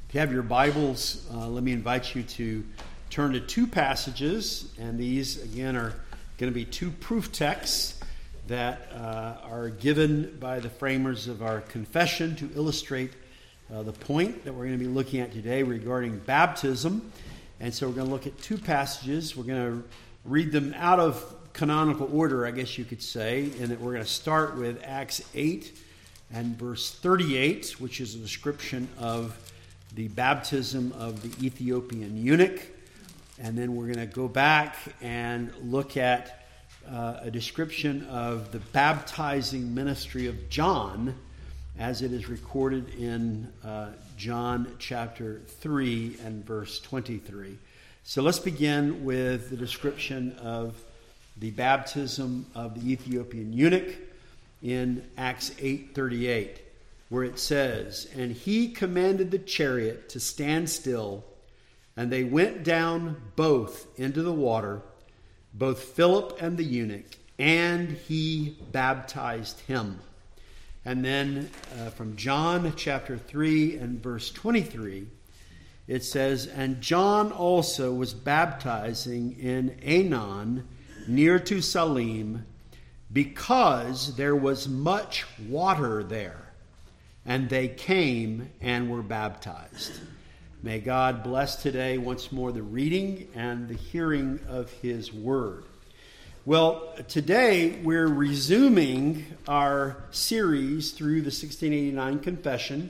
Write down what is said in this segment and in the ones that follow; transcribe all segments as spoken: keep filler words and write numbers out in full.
If you have your Bibles, uh, let me invite you to turn to two passages, and these, again, are going to be two proof texts that uh, are given by the framers of our confession to illustrate uh, the point that we're going to be looking at today regarding baptism. And so we're going to look at two passages. We're going to read them out of canonical order, I guess you could say, and that we're going to start with Acts eight and verse thirty-eight, which is a description of the baptism of the Ethiopian eunuch. And then we're going to go back and look at uh, a description of the baptizing ministry of John as it is recorded in uh, John chapter three and verse twenty-three. So let's begin with the description of the baptism of the Ethiopian eunuch in Acts eight thirty-eight, where it says, "And he commanded the chariot to stand still, and they went down both into the water, both Philip and the eunuch, and he baptized him." And then uh, from John chapter three and verse twenty-three, it says, "And John also was baptizing in Aenon near to Salim, because there was much water there. And they came and were baptized." May God bless today once more the reading and the hearing of His Word. Well, today we're resuming our series through the sixteen eighty-nine Confession.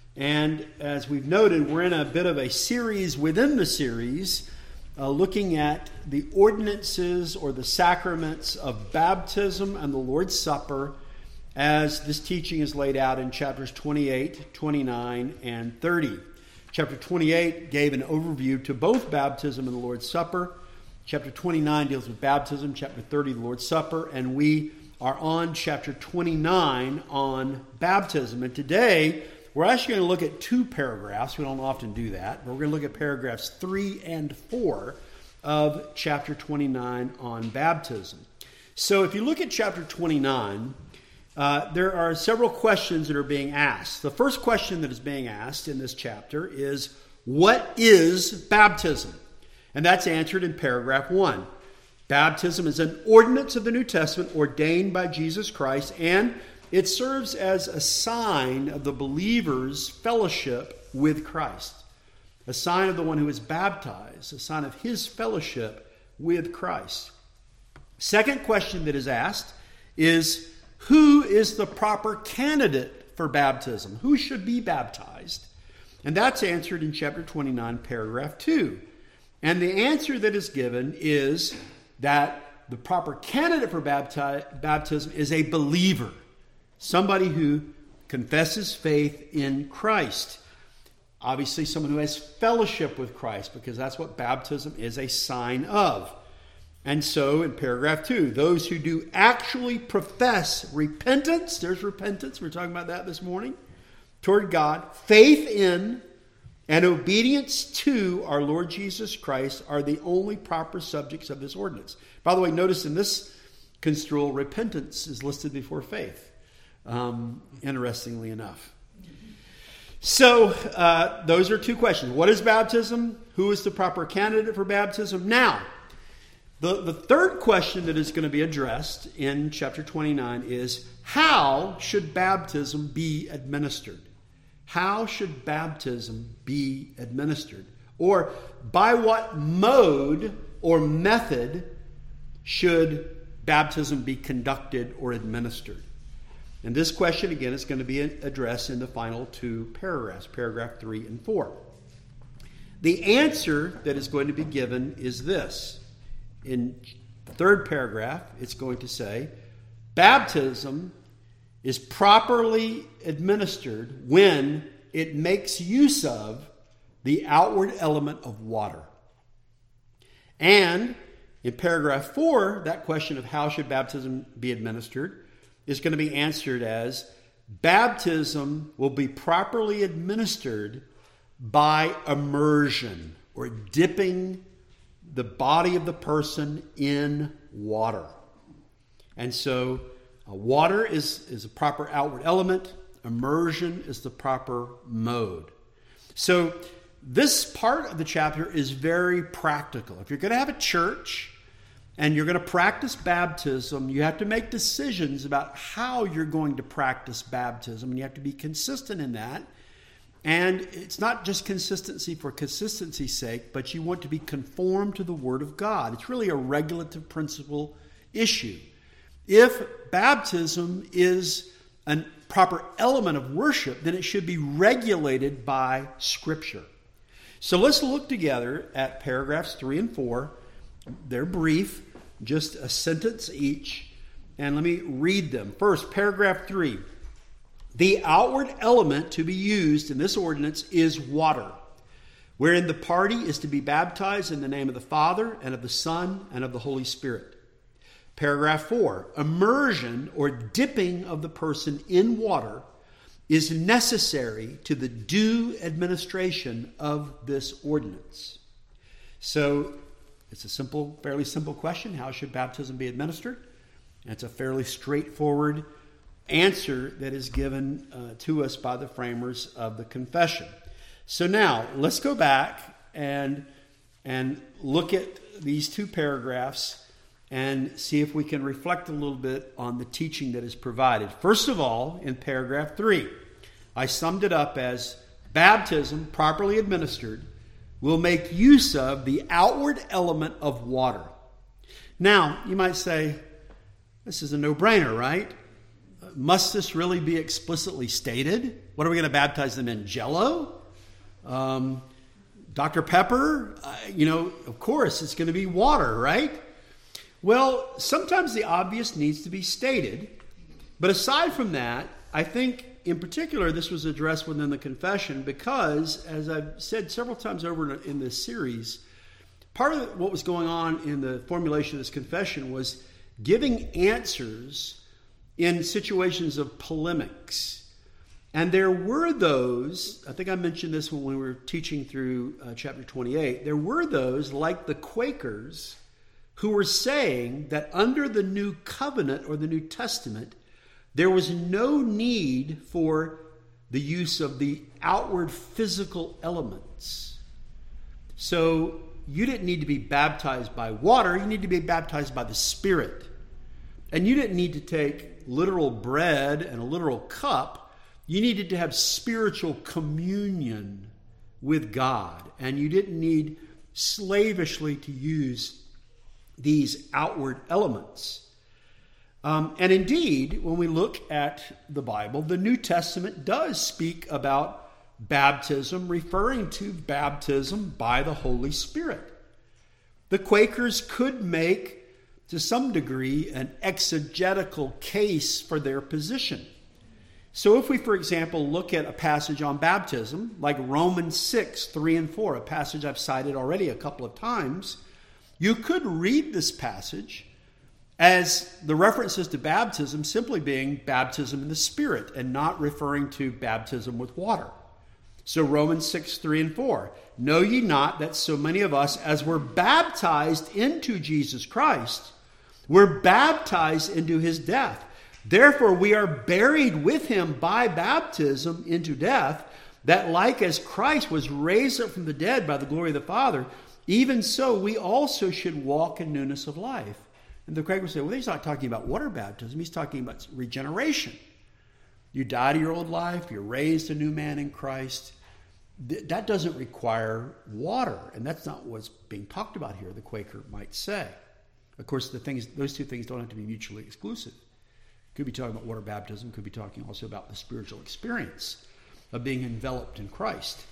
And as we've noted, we're in a bit of a series within the series, uh, looking at the ordinances or the sacraments of baptism and the Lord's Supper, as this teaching is laid out in chapters twenty-eight, twenty-nine, and thirty. Chapter twenty-eight gave an overview to both baptism and the Lord's Supper. Chapter twenty-nine deals with baptism. Chapter thirty, the Lord's Supper. And we are on chapter twenty-nine on baptism. And today, we're actually going to look at two paragraphs. We don't often do that. But we're going to look at paragraphs three and four of chapter twenty-nine on baptism. So if you look at chapter twenty-nine, Uh, there are several questions that are being asked. The first question that is being asked in this chapter is, what is baptism? And that's answered in paragraph one. Baptism is an ordinance of the New Testament ordained by Jesus Christ, and it serves as a sign of the believer's fellowship with Christ. A sign of the one who is baptized, a sign of his fellowship with Christ. Second question that is asked is, who is the proper candidate for baptism? Who should be baptized? And that's answered in chapter twenty-nine, paragraph two. And the answer that is given is that the proper candidate for bapti- baptism is a believer, somebody who confesses faith in Christ. Obviously, someone who has fellowship with Christ, because that's what baptism is a sign of. And so in paragraph two, those who do actually profess repentance, there's repentance, we're talking about that this morning, toward God, faith in and obedience to our Lord Jesus Christ are the only proper subjects of this ordinance. By the way, notice in this construal, repentance is listed before faith, um, interestingly enough. So uh, those are two questions. What is baptism? Who is the proper candidate for baptism? Now, The, the third question that is going to be addressed in chapter twenty-nine is, how should baptism be administered? How should baptism be administered? Or by what mode or method should baptism be conducted or administered? And this question, again, is going to be addressed in the final two paragraphs, paragraph three and four. The answer that is going to be given is this. In the third paragraph, it's going to say, baptism is properly administered when it makes use of the outward element of water. And in paragraph four, that question of how should baptism be administered is going to be answered as, baptism will be properly administered by immersion, or dipping the body of the person in water. And so uh, water is, is a proper outward element. Immersion is the proper mode. So this part of the chapter is very practical. If you're going to have a church and you're going to practice baptism, you have to make decisions about how you're going to practice baptism, and you have to be consistent in that. And it's not just consistency for consistency's sake, but you want to be conformed to the Word of God. It's really a regulative principle issue. If baptism is a proper element of worship, then it should be regulated by Scripture. So let's look together at paragraphs three and four. They're brief, just a sentence each. And let me read them. First, paragraph three. The outward element to be used in this ordinance is water, wherein the party is to be baptized in the name of the Father, and of the Son, and of the Holy Spirit. Paragraph four. Immersion or dipping of the person in water is necessary to the due administration of this ordinance. So it's a simple, fairly simple question. How should baptism be administered? And it's a fairly straightforward answer that is given uh, to us by the framers of the confession. So now let's go back and and look at these two paragraphs and see if we can reflect a little bit on the teaching that is provided. First of all, in paragraph three, I summed it up as baptism properly administered will make use of the outward element of water. Now, you might say, this is a no-brainer, right? Must this really be explicitly stated? What are we going to baptize them in? Jell-O? Um, Doctor Pepper? Uh, you know, of course, it's going to be water, right? Well, sometimes the obvious needs to be stated. But aside from that, I think in particular this was addressed within the confession because, as I've said several times over in this series, part of what was going on in the formulation of this confession was giving answers in situations of polemics. And there were those, I think I mentioned this when we were teaching through uh, chapter twenty-eight, there were those, like the Quakers, who were saying that under the New Covenant or the New Testament, there was no need for the use of the outward physical elements. So you didn't need to be baptized by water, you need to be baptized by the Spirit. And you didn't need to take literal bread and a literal cup. You needed to have spiritual communion with God. And you didn't need slavishly to use these outward elements. Um, and indeed, when we look at the Bible, the New Testament does speak about baptism, referring to baptism by the Holy Spirit. The Quakers could make, to some degree, an exegetical case for their position. So if we, for example, look at a passage on baptism, like Romans six, three and four, a passage I've cited already a couple of times, you could read this passage as the references to baptism simply being baptism in the Spirit and not referring to baptism with water. So Romans six, three and four, know ye not that so many of us as were baptized into Jesus Christ were baptized into his death. Therefore we are buried with him by baptism into death, that like as Christ was raised up from the dead by the glory of the Father, even so we also should walk in newness of life. And the Quakers say, well, he's not talking about water baptism. He's talking about regeneration. You die to your old life. You're raised a new man in Christ. That doesn't require water. And that's not what's being talked about here, the Quaker might say. Of course, the things, those two things don't have to be mutually exclusive. Could be talking about water baptism. Could be talking also about the spiritual experience of being enveloped in Christ.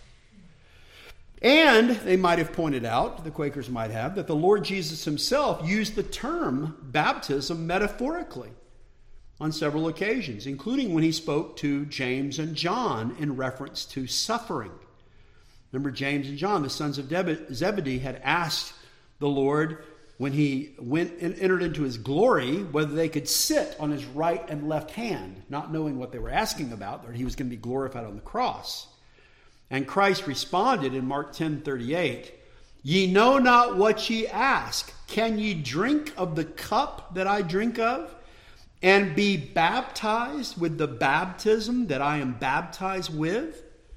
And they might have pointed out, the Quakers might have, that the Lord Jesus himself used the term baptism metaphorically on several occasions, including when he spoke to James and John in reference to suffering. Remember, James and John, the sons of Zebedee, had asked the Lord when he went and entered into his glory whether they could sit on his right and left hand, not knowing what they were asking about, that he was going to be glorified on the cross. And Christ responded in Mark ten thirty-eight, ye know not what ye ask. Can ye drink of the cup that I drink of, and be baptized with the baptism that I am baptized with?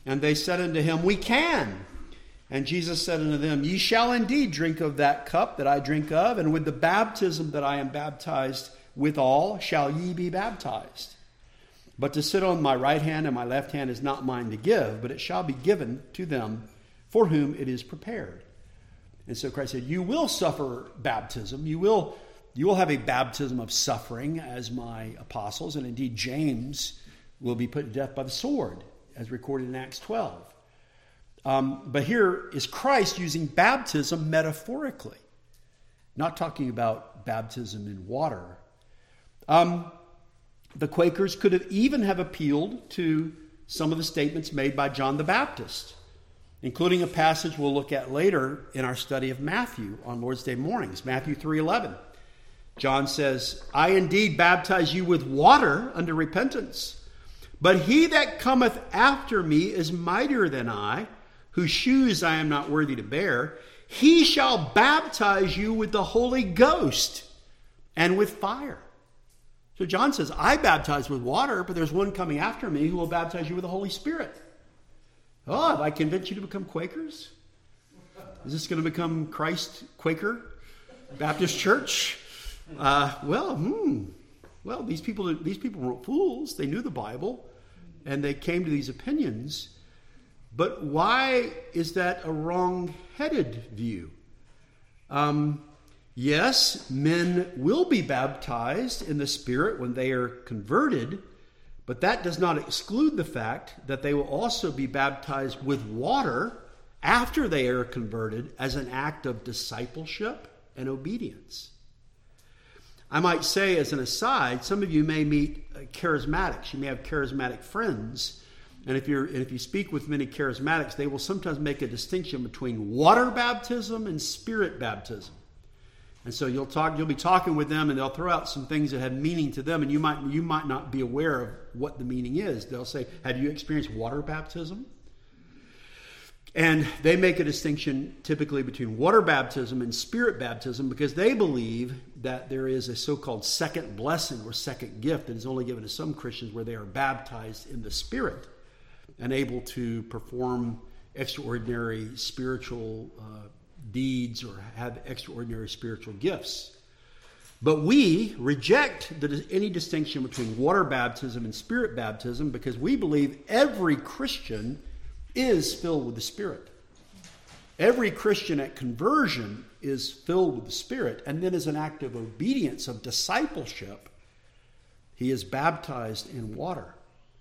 And they said unto him, We can. And Jesus said unto them, Ye shall indeed drink of that cup that I drink of, and with the baptism that I am baptized withal shall ye be baptized. But to sit on my right hand and my left hand is not mine to give, but it shall be given to them for whom it is prepared. And so Christ said, You will suffer baptism. You will, you will have a baptism of suffering as my apostles. And indeed, James will be put to death by the sword, as recorded in Acts twelve. Um, but here is Christ using baptism metaphorically, not talking about baptism in water. Um, the Quakers could have even have appealed to some of the statements made by John the Baptist, including a passage we'll look at later in our study of Matthew on Lord's Day mornings, Matthew three eleven. John says, I indeed baptize you with water unto repentance, but he that cometh after me is mightier than I, whose shoes I am not worthy to bear. He shall baptize you with the Holy Ghost and with fire. So John says, I baptize with water, but there's one coming after me who will baptize you with the Holy Spirit. Oh, have I convinced you to become Quakers? Is this going to become Christ Quaker Baptist Church? Uh, well, hmm. Well, these people, these people weren't fools. They knew the Bible, and they came to these opinions. But why is that a wrong-headed view? Um, yes, men will be baptized in the Spirit when they are converted, but that does not exclude the fact that they will also be baptized with water after they are converted as an act of discipleship and obedience. I might say as an aside, some of you may meet charismatics. You may have charismatic friends. And if you're, if you speak with many charismatics, they will sometimes make a distinction between water baptism and spirit baptism. And so you'll talk, you'll be talking with them, and they'll throw out some things that have meaning to them, and you might, you might not be aware of what the meaning is. They'll say, "Have you experienced water baptism?" And they make a distinction typically between water baptism and spirit baptism because they believe that there is a so-called second blessing or second gift that is only given to some Christians where they are baptized in the Spirit and able to perform extraordinary spiritual uh, deeds or have extraordinary spiritual gifts. But we reject the, any distinction between water baptism and spirit baptism because we believe every Christian is filled with the Spirit. Every Christian at conversion is filled with the Spirit, and then as an act of obedience, of discipleship, he is baptized in water.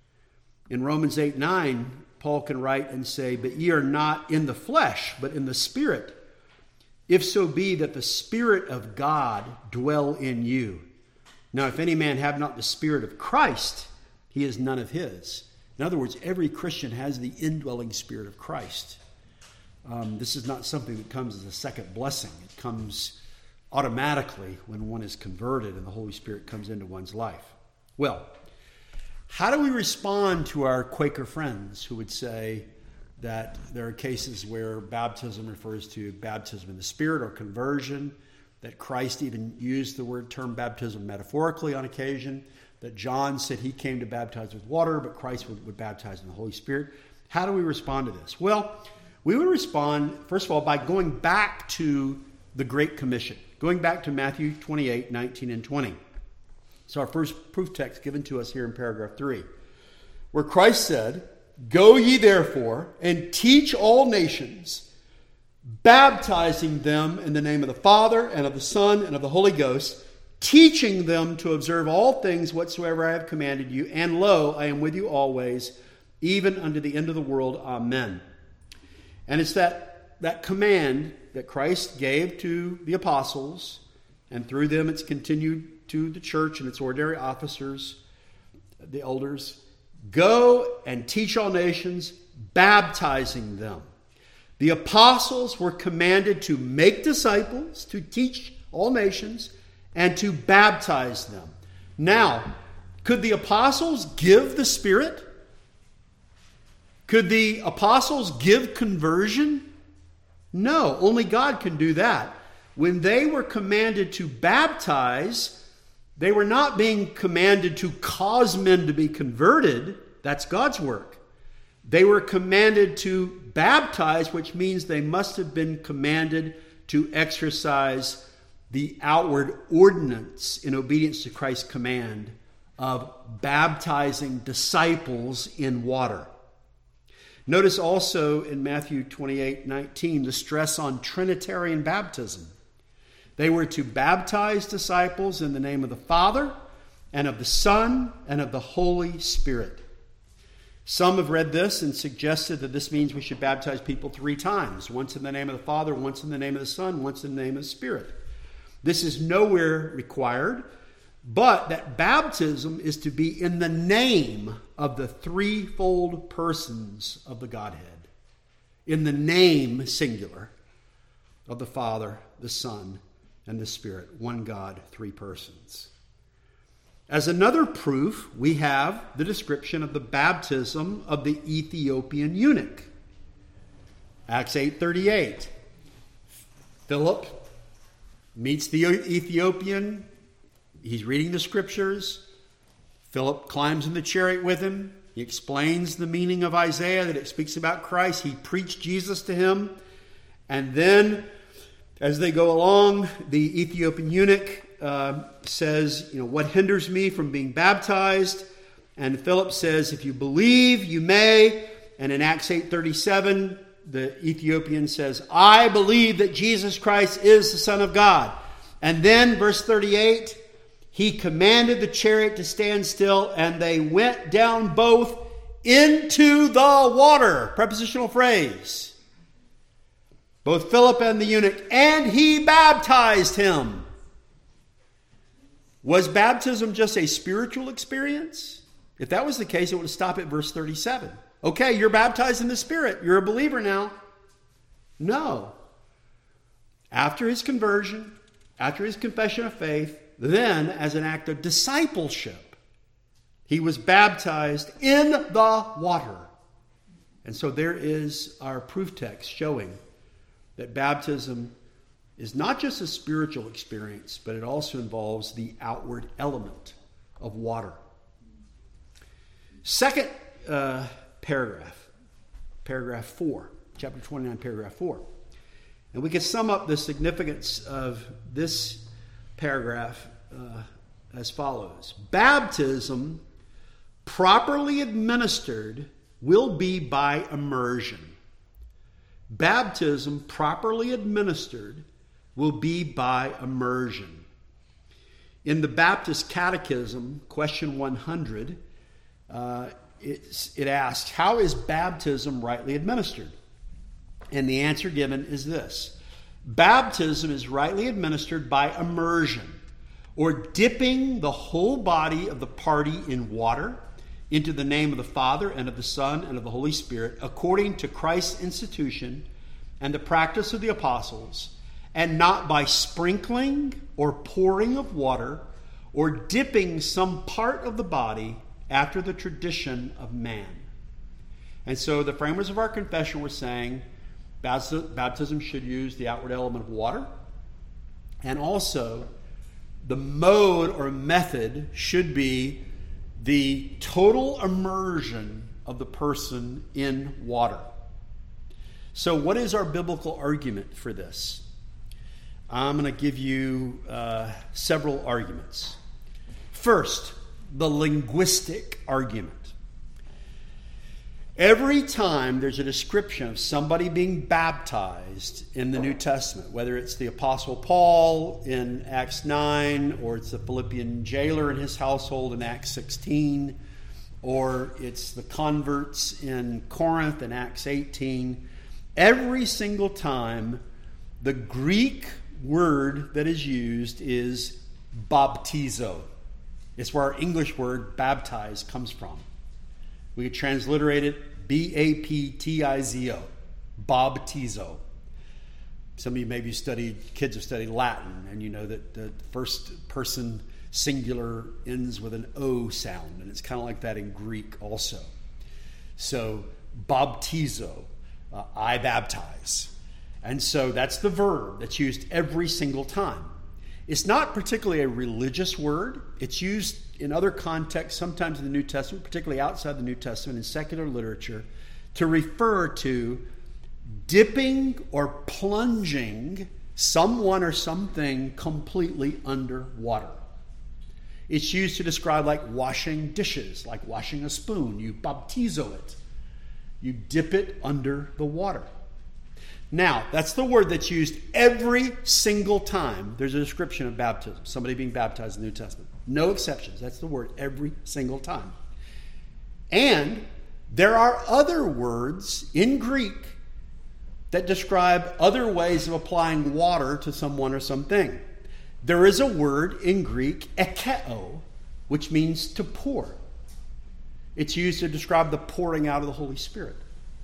In Romans eight nine, Paul can write and say, But ye are not in the flesh, but in the Spirit, if so be that the Spirit of God dwell in you. Now, if any man have not the Spirit of Christ, he is none of his. In other words, every Christian has the indwelling Spirit of Christ. Um, this is not something that comes as a second blessing. It comes automatically when one is converted and the Holy Spirit comes into one's life. Well, how do we respond to our Quaker friends who would say that there are cases where baptism refers to baptism in the Spirit or conversion, that Christ even used the word term baptism metaphorically on occasion, that John said he came to baptize with water, but Christ would, would baptize in the Holy Spirit? How do we respond to this? Well, we would respond, first of all, by going back to the Great Commission, going back to Matthew twenty-eight, nineteen, and twenty. It's our first proof text given to us here in paragraph three, where Christ said, Go ye therefore and teach all nations, baptizing them in the name of the Father and of the Son and of the Holy Ghost, teaching them to observe all things whatsoever I have commanded you. And lo, I am with you always, even unto the end of the world. Amen. And it's that, that command that Christ gave to the apostles, and through them it's continued to the church and its ordinary officers, the elders. Go and teach all nations, baptizing them. The apostles were commanded to make disciples, to teach all nations, and to baptize them. Now, could the apostles give the Spirit? Could the apostles give conversion? No, only God can do that. When they were commanded to baptize, they were not being commanded to cause men to be converted. That's God's work. They were commanded to baptize, which means they must have been commanded to exercise the outward ordinance in obedience to Christ's command of baptizing disciples in water. Notice also in Matthew twenty-eight nineteen the stress on Trinitarian baptism. They were to baptize disciples in the name of the Father and of the Son and of the Holy Spirit. Some have read this and suggested that this means we should baptize people three times. Once in the name of the Father, once in the name of the Son, once in the name of the Spirit. This is nowhere required, but that baptism is to be in the name of the threefold persons of the Godhead. In the name, singular, of the Father, the Son, and the Spirit. One God, three persons. As another proof, we have the description of the baptism of the Ethiopian eunuch. Acts eight thirty-eight. Philip meets the Ethiopian. He's reading the scriptures. Philip climbs in the chariot with him. He explains the meaning of Isaiah, that it speaks about Christ. He preached Jesus to him. And then, as they go along, the Ethiopian eunuch uh, says, you know, what hinders me from being baptized? And Philip says, if you believe, you may. And in Acts eight thirty-seven, the Ethiopian says, I believe that Jesus Christ is the Son of God. And then, verse thirty-eight, he commanded the chariot to stand still, and they went down both into the water. Prepositional phrase. Both Philip and the eunuch, and he baptized him. Was baptism just a spiritual experience? If that was the case, it would stop at verse thirty-seven. Okay, you're baptized in the Spirit. You're a believer now. No. After his conversion, after his confession of faith, then as an act of discipleship, he was baptized in the water. And so there is our proof text showing that baptism is not just a spiritual experience, but it also involves the outward element of water. Second uh, paragraph, paragraph four, chapter twenty-nine, paragraph four. And we can sum up the significance of this paragraph uh, as follows. Baptism, properly administered, will be by immersion. Baptism, properly administered, will be by immersion. In the Baptist Catechism, question one hundred, uh, it, it asks, how is baptism rightly administered? And the answer given is this. Baptism is rightly administered by immersion, or dipping the whole body of the party in water into the name of the Father and of the Son and of the Holy Spirit, according to Christ's institution and the practice of the apostles, and not by sprinkling or pouring of water or dipping some part of the body after the tradition of man. And so the framers of our confession were saying baptism should use the outward element of water, and also the mode or method should be the total immersion of the person in water. So what is our biblical argument for this? I'm going to give you uh, several arguments. First, the linguistic argument. Every time there's a description of somebody being baptized in the New Testament, whether it's the Apostle Paul in Acts nine, or it's the Philippian jailer and his household in Acts sixteen, or it's the converts in Corinth in Acts eighteen, every single time the Greek word that is used is baptizo. It's where our English word baptize comes from. We could transliterate it B A P T I Z O, baptizo. Some of you maybe studied, kids have studied Latin, and you know that the first person singular ends with an O sound, and it's kind of like that in Greek also. So, baptizo, uh, I baptize. And so that's the verb that's used every single time. It's not particularly a religious word. It's used in other contexts, sometimes in the New Testament, particularly outside the New Testament, in secular literature, to refer to dipping or plunging someone or something completely under water. It's used to describe like washing dishes, like washing a spoon. You baptizo it. You dip it under the water. Now, that's the word that's used every single time there's a description of baptism, somebody being baptized in the New Testament. No exceptions. That's the word every single time. And there are other words in Greek that describe other ways of applying water to someone or something. There is a word in Greek, ekeo, which means to pour. It's used to describe the pouring out of the Holy Spirit.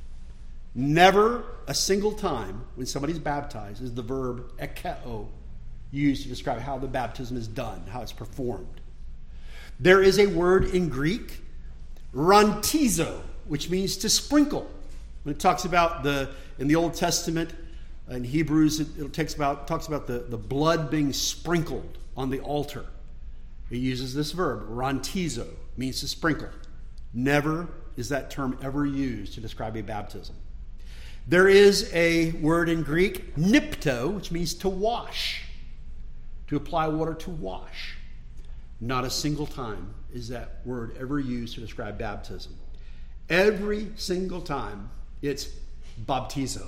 Never a single time when somebody's baptized is the verb ekeo used to describe how the baptism is done, how it's performed. There is a word in Greek, rantizo, which means to sprinkle. When it talks about the, in the Old Testament, in Hebrews, it, it takes about, talks about the, the blood being sprinkled on the altar. It uses this verb, rantizo, means to sprinkle. Never is that term ever used to describe a baptism. There is a word in Greek, nipto, which means to wash, to apply water to wash. Not a single time is that word ever used to describe baptism. Every single time, it's baptizo.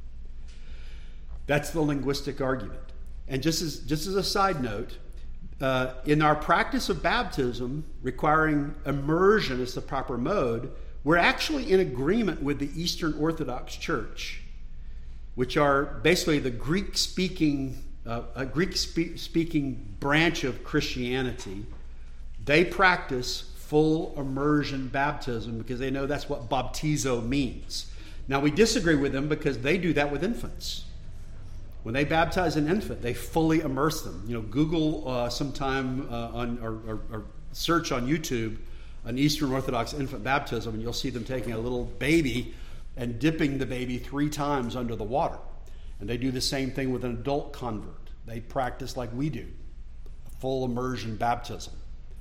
That's the linguistic argument. And just as, just as a side note, uh, in our practice of baptism, requiring immersion as the proper mode, we're actually in agreement with the Eastern Orthodox Church, which are basically the Greek-speaking, uh, a Greek-speaking branch of Christianity. They practice full immersion baptism because they know that's what baptizo means. Now, we disagree with them because they do that with infants. When they baptize an infant, they fully immerse them. You know, Google uh, sometime uh, on or, or, or search on YouTube an Eastern Orthodox infant baptism, and you'll see them taking a little baby and dipping the baby three times under the water. And they do the same thing with an adult convert. They practice like we do, a full immersion baptism.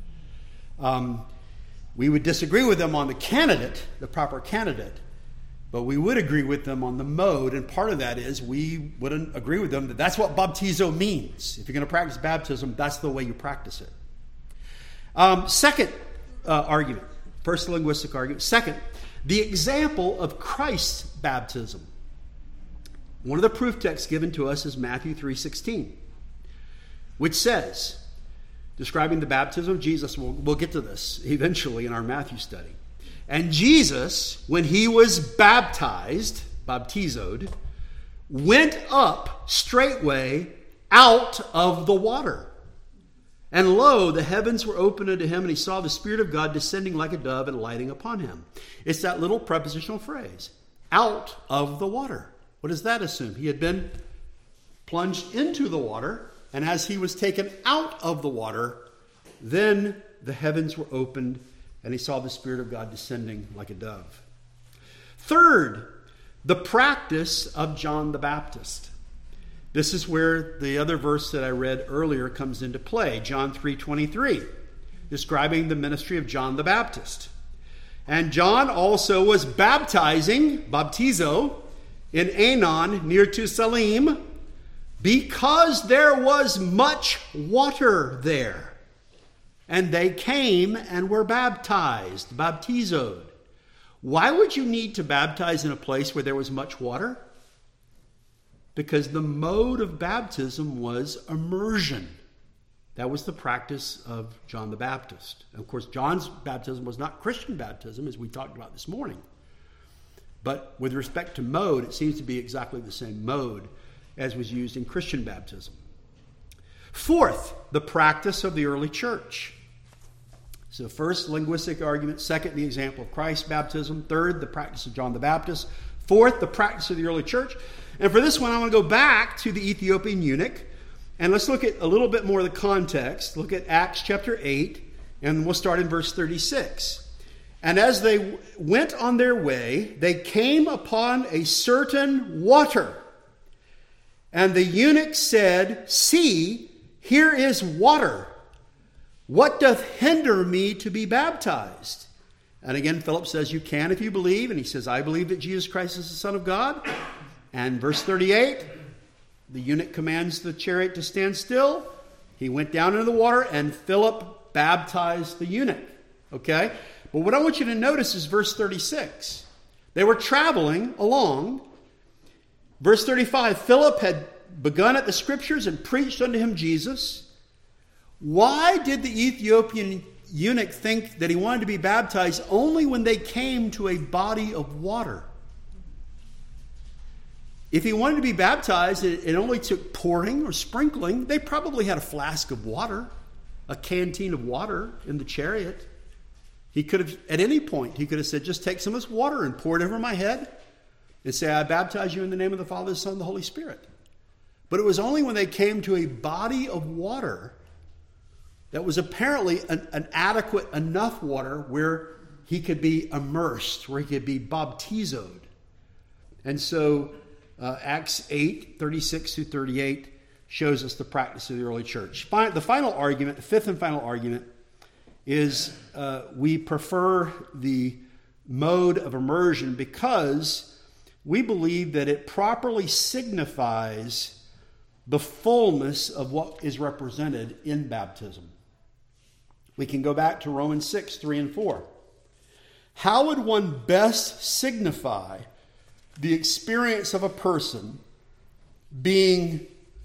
Um, we would disagree with them on the candidate, the proper candidate, but we would agree with them on the mode, and part of that is we wouldn't agree with them that that's what baptizo means. If you're going to practice baptism, that's the way you practice it. Um, second uh, argument, first linguistic argument. Second, the example of Christ's baptism. One of the proof texts given to us is Matthew three sixteen, which says, describing the baptism of Jesus, we'll, we'll get to this eventually in our Matthew study. And Jesus, when he was baptized, baptizoed, went up straightway out of the water. And lo, the heavens were opened unto him, and he saw the Spirit of God descending like a dove and lighting upon him. It's that little prepositional phrase, out of the water. What does that assume? He had been plunged into the water, and as he was taken out of the water, then the heavens were opened, and he saw the Spirit of God descending like a dove. Third, the practice of John the Baptist. This is where the other verse that I read earlier comes into play, John three twenty-three, describing the ministry of John the Baptist. And John also was baptizing, baptizo, in Aenon near to Salim, because there was much water there. And they came and were baptized, baptizoed. Why would you need to baptize in a place where there was much water? Because the mode of baptism was immersion. That was the practice of John the Baptist. And of course, John's baptism was not Christian baptism, as we talked about this morning. But with respect to mode, it seems to be exactly the same mode as was used in Christian baptism. Fourth, the practice of the early church. So first, linguistic argument. Second, the example of Christ's baptism. Third, the practice of John the Baptist. Fourth, the practice of the early church. And for this one, I want to go back to the Ethiopian eunuch. And let's look at a little bit more of the context. Look at Acts chapter eight. And we'll start in verse thirty-six. And as they went on their way, they came upon a certain water. And the eunuch said, "See, here is water. What doth hinder me to be baptized?" And again, Philip says, you can if you believe. And he says, I believe that Jesus Christ is the Son of God. And verse thirty-eight, the eunuch commands the chariot to stand still. He went down into the water, and Philip baptized the eunuch. Okay? But what I want you to notice is verse thirty-six. They were traveling along. Verse thirty-five, Philip had begun at the Scriptures and preached unto him Jesus. Why did the Ethiopian eunuch think that he wanted to be baptized only when they came to a body of water? If he wanted to be baptized, it, it only took pouring or sprinkling. They probably had a flask of water, a canteen of water in the chariot. He could have, at any point, he could have said, just take some of this water and pour it over my head and say, I baptize you in the name of the Father, the Son, and the Holy Spirit. But it was only when they came to a body of water that was apparently an, an adequate enough water where he could be immersed, where he could be baptizoed. And so uh, Acts eight, thirty-six through thirty-eight shows us the practice of the early church. The final argument, the fifth and final argument, is uh, we prefer the mode of immersion because we believe that it properly signifies the fullness of what is represented in baptism. We can go back to Romans six, three and four. How would one best signify the experience of a person being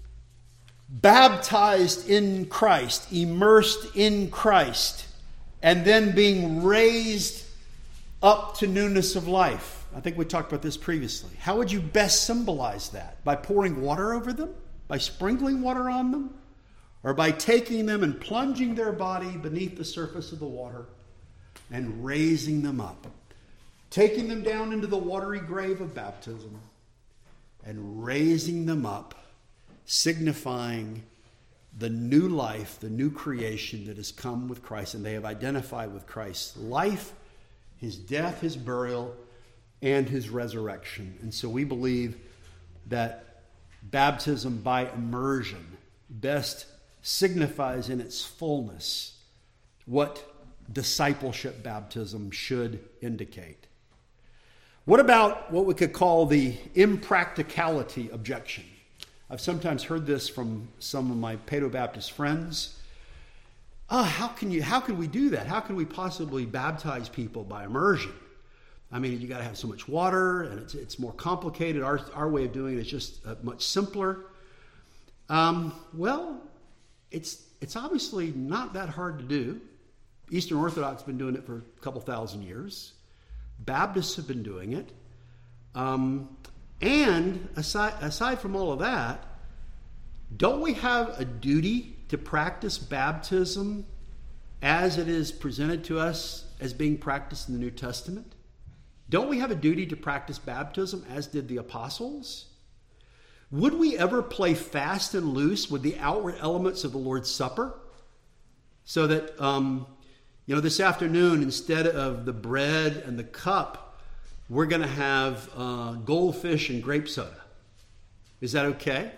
baptized in Christ, immersed in Christ, and then being raised up to newness of life? I think we talked about this previously. How would you best symbolize that? By pouring water over them? By sprinkling water on them? Or by taking them and plunging their body beneath the surface of the water and raising them up? Taking them down into the watery grave of baptism and raising them up, signifying the new life, the new creation that has come with Christ, and they have identified with Christ's life, his death, his burial, and his resurrection. And so we believe that baptism by immersion best signifies in its fullness what discipleship baptism should indicate. What about what we could call the impracticality objection? I've sometimes heard this from some of my Paedo-Baptist friends. Oh, how can you? How can we do that? How can we possibly baptize people by immersion? I mean, you got to have so much water, and it's it's more complicated. Our our way of doing it is just uh, much simpler. Um, well, it's it's obviously not that hard to do. Eastern Orthodox have been doing it for a couple thousand years. Baptists have been doing it. Um, and aside, aside from all of that, don't we have a duty to practice baptism as it is presented to us as being practiced in the New Testament? Don't we have a duty to practice baptism as did the apostles? Would we ever play fast and loose with the outward elements of the Lord's Supper? So that, um, you know, this afternoon, instead of the bread and the cup, we're going to have uh, goldfish and grape soda. Is that okay?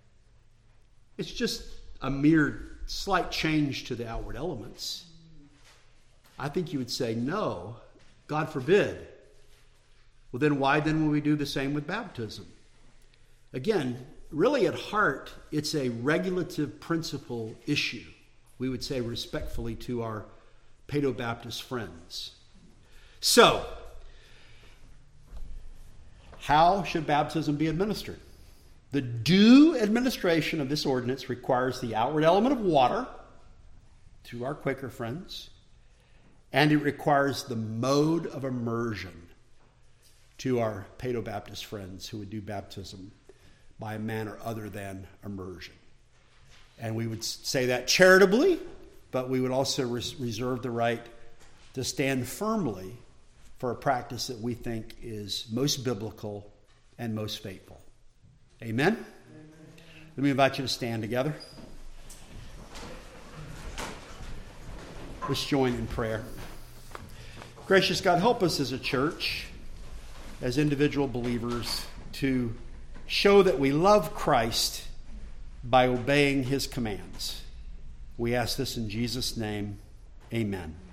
It's just a mere slight change to the outward elements. I think you would say, no, God forbid. Well, then why then will we do the same with baptism? Again, really at heart, it's a regulative principle issue. We would say respectfully to our Paedo-Baptist friends. So, how should baptism be administered? The due administration of this ordinance requires the outward element of water to our Quaker friends, and it requires the mode of immersion to our Paedo-Baptist friends who would do baptism by a manner other than immersion. And we would say that charitably, but we would also res- reserve the right to stand firmly for a practice that we think is most biblical and most faithful. Amen? Amen? Let me invite you to stand together. Let's join in prayer. Gracious God, help us as a church, as individual believers, to show that we love Christ by obeying his commands. We ask this in Jesus' name. Amen.